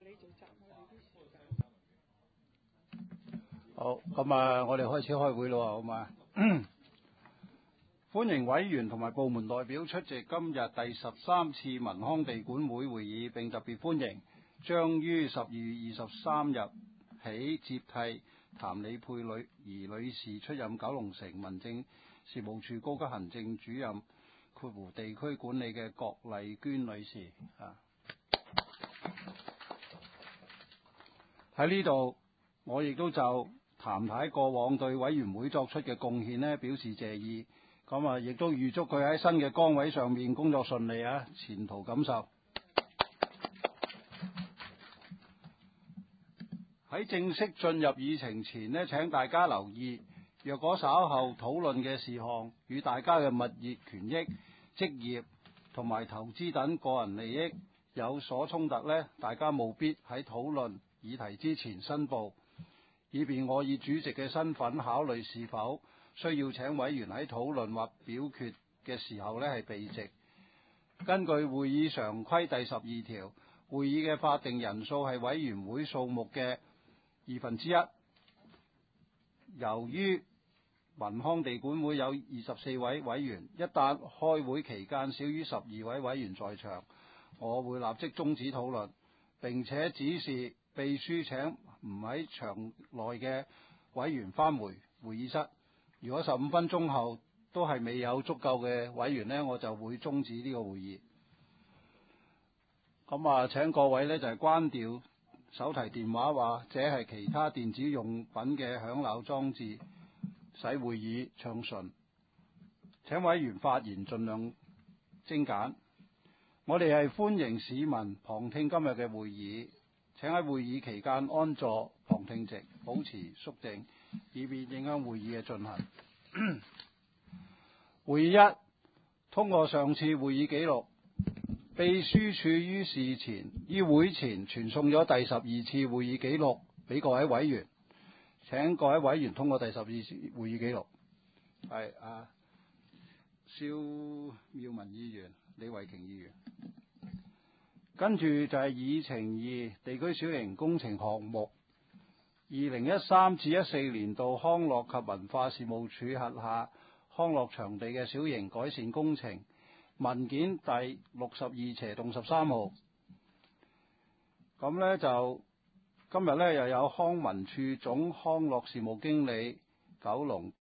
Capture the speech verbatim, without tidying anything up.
好，咁啊，我哋開始開會咯，好嘛？歡迎委員同埋部門代表出席今日第十三次民康地管會會議，並特別歡迎將於十二月二十三日起接替譚李佩女兒女士出任九龍城民政事務處高級行政主任括弧地區管理嘅郭麗娟女士啊。喺呢度，我亦都就譚太過往對委員會作出嘅貢獻呢表示謝意。咁啊，亦都預祝佢喺新嘅崗位上面工作順利啊，前途錦繡。喺正式進入議程前呢，請大家留意，若果稍後討論嘅事項與大家嘅物業權益、職業同埋投資等個人利益有所衝突呢，大家務必喺討論議題之前申報，以便我以主席嘅身份考慮是否需要請委員喺討論或表決嘅時候呢係避席。根據會議常規第十二條，會議嘅法定人數係委員會數目嘅二分之一。由於民康地管會有二十四位委員，一旦開會期間少於十二位委員在場，我會立即終止討論，並且指示秘書請唔喺場內嘅委員返回會議室。如果十五分鐘後都係未有足夠嘅委員呢，我就會終止呢個會議。咁啊，請各位呢就係、是、關掉手提電話或者係其他電子用品嘅響鬧裝置，使會議暢順。請委員發言盡量精簡。我哋係歡迎市民旁聽今日嘅會議，請喺會議期間安坐旁聽席，保持肅靜，以免影響會議嘅進行。會議一，通過上次會議記錄。秘書處於事前於會前傳送咗第十二次會議記錄俾各位委員，請各位委員通過第十二次會議記錄。係啊，蕭妙文議員、李慧瓊議員。跟住就係議程二，地區小型工程項目。二零一三至一四年度康樂及文化事務署轄下康樂場地嘅小型改善工程文件第六十二斜洞十三號。咁呢就今日呢又有康文署總康樂事務經理九龍